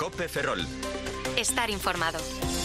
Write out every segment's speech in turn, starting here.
COPE Ferrol. Estar informado.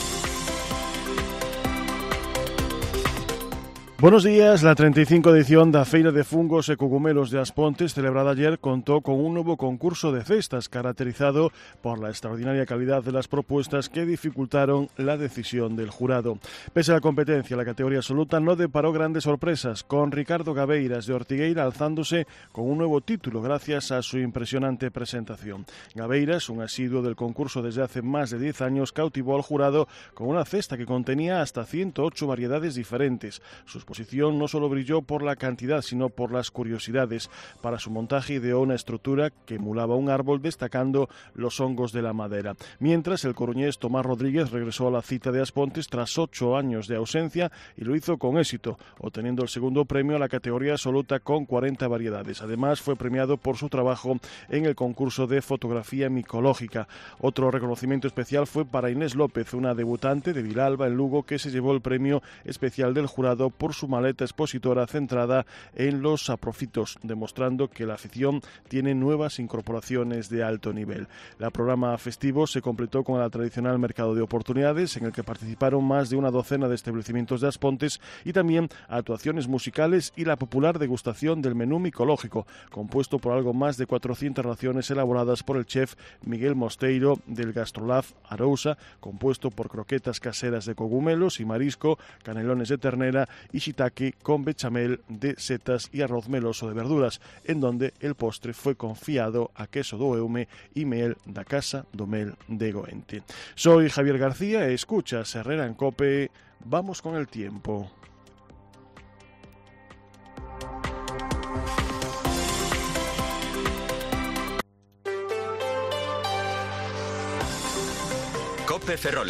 Buenos días, la 35 edición da Feira de Fungos e Cogumelos de As Pontes, celebrada ayer, contó con un nuevo concurso de cestas caracterizado por la extraordinaria calidad de las propuestas que dificultaron la decisión del jurado. Pese a la competencia, la categoría absoluta no deparó grandes sorpresas, con Ricardo Gabeiras de Ortigueira alzándose con un nuevo título gracias a su impresionante presentación. Gabeiras, un asiduo del concurso desde hace más de 10 años, cautivó al jurado con una cesta que contenía hasta 108 variedades diferentes. Sus exposición no solo brilló por la cantidad, sino por las curiosidades. Para su montaje ideó una estructura que emulaba un árbol, destacando los hongos de la madera. Mientras, el coruñés Tomás Rodríguez regresó a la cita de As Pontes tras 8 años de ausencia y lo hizo con éxito, obteniendo el segundo premio a la categoría absoluta con 40 variedades. Además, fue premiado por su trabajo en el concurso de fotografía micológica. Otro reconocimiento especial fue para Inés López, una debutante de Vilalba, en Lugo, que se llevó el premio especial del jurado por su maleta expositora centrada en los saprofitos, demostrando que la afición tiene nuevas incorporaciones de alto nivel. El programa festivo se completó con el tradicional mercado de oportunidades, en el que participaron más de una docena de establecimientos de As Pontes, y también actuaciones musicales y la popular degustación del menú micológico, compuesto por algo más de 400 raciones elaboradas por el chef Miguel Mosteiro del Gastrolab Arousa, compuesto por croquetas caseras de cogumelos y marisco, canelones de ternera y shiitake con bechamel de setas y arroz meloso de verduras, en donde el postre fue confiado a queso do Eume y mel da casa do mel de Goente. Soy Javier García, escuchas Herrera en COPE. Vamos con el tiempo. COPE Ferrol.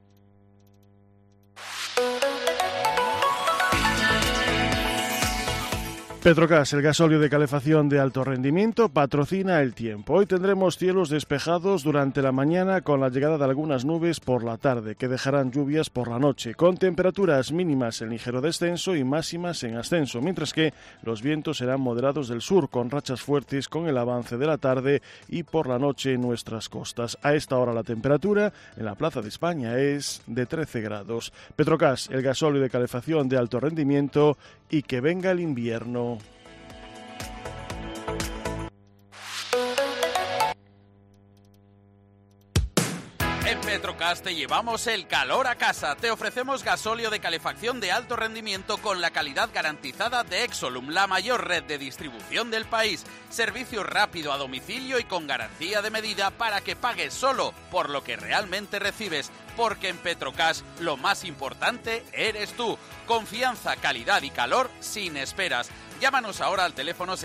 Petrogas, el gasóleo de calefacción de alto rendimiento, patrocina el tiempo. Hoy tendremos cielos despejados durante la mañana, con la llegada de algunas nubes por la tarde, que dejarán lluvias por la noche, con temperaturas mínimas en ligero descenso y máximas en ascenso, mientras que los vientos serán moderados del sur, con rachas fuertes con el avance de la tarde y por la noche en nuestras costas. A esta hora la temperatura en la Plaza de España es de 13 grados. Petrogas, el gasóleo de calefacción de alto rendimiento, y que venga el invierno. En Petrogas te llevamos el calor a casa. Te ofrecemos gasóleo de calefacción de alto rendimiento con la calidad garantizada de Exolum, la mayor red de distribución del país. Servicio rápido a domicilio y con garantía de medida para que pagues solo por lo que realmente recibes. Porque en Petrogas lo más importante eres tú. Confianza, calidad y calor sin esperas. Llámanos ahora al teléfono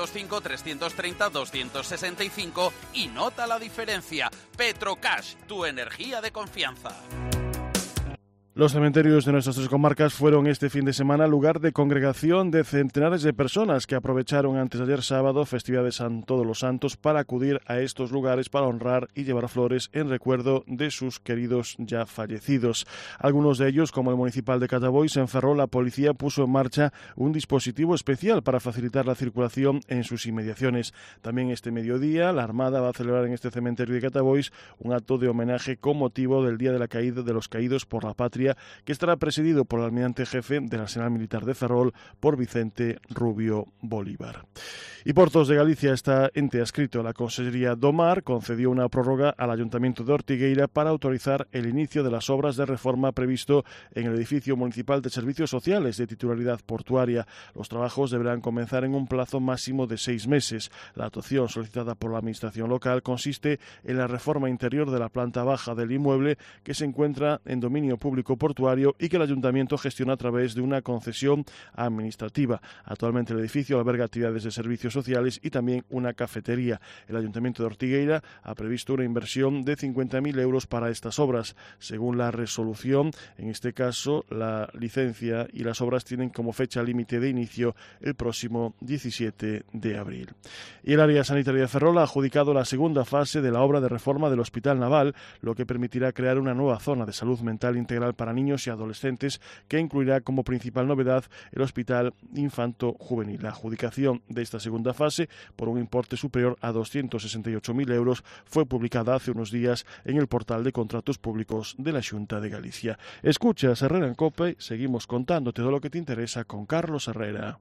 605-330-265 y nota la diferencia. Petrocash, tu energía de confianza. Los cementerios de nuestras tres comarcas fueron este fin de semana lugar de congregación de centenares de personas que aprovecharon antes de ayer sábado, festividad de San Todos los Santos, para acudir a estos lugares para honrar y llevar flores en recuerdo de sus queridos ya fallecidos. Algunos de ellos, como el municipal de Catabois, en Ferrol, la policía puso en marcha un dispositivo especial para facilitar la circulación en sus inmediaciones. También este mediodía, la Armada va a celebrar en este cementerio de Catabois un acto de homenaje con motivo del Día de la Caída de los Caídos por la Patria, que estará presidido por el almirante jefe del Arsenal Militar de Ferrol, por Vicente Rubio Bolívar. Y Portos de Galicia, esta ente adscrito a la Consellería do Mar, concedió una prórroga al Ayuntamiento de Ortigueira para autorizar el inicio de las obras de reforma previsto en el edificio municipal de servicios sociales de titularidad portuaria. Los trabajos deberán comenzar en un plazo máximo de 6 meses. La actuación solicitada por la Administración local consiste en la reforma interior de la planta baja del inmueble, que se encuentra en dominio público portuario y que el Ayuntamiento gestiona a través de una concesión administrativa. Actualmente el edificio alberga actividades de servicios sociales y también una cafetería. El Ayuntamiento de Ortigueira ha previsto una inversión de 50.000 euros para estas obras. Según la resolución, en este caso, la licencia y las obras tienen como fecha límite de inicio el próximo 17 de abril. Y el área sanitaria de Ferrol ha adjudicado la segunda fase de la obra de reforma del Hospital Naval, lo que permitirá crear una nueva zona de salud mental integral para para niños y adolescentes, que incluirá como principal novedad el Hospital Infanto-Juvenil. La adjudicación de esta segunda fase, por un importe superior a 268.000 euros, fue publicada hace unos días en el portal de contratos públicos de la Xunta de Galicia. Escuchas Herrera en COPE, seguimos contándote todo lo que te interesa con Carlos Herrera.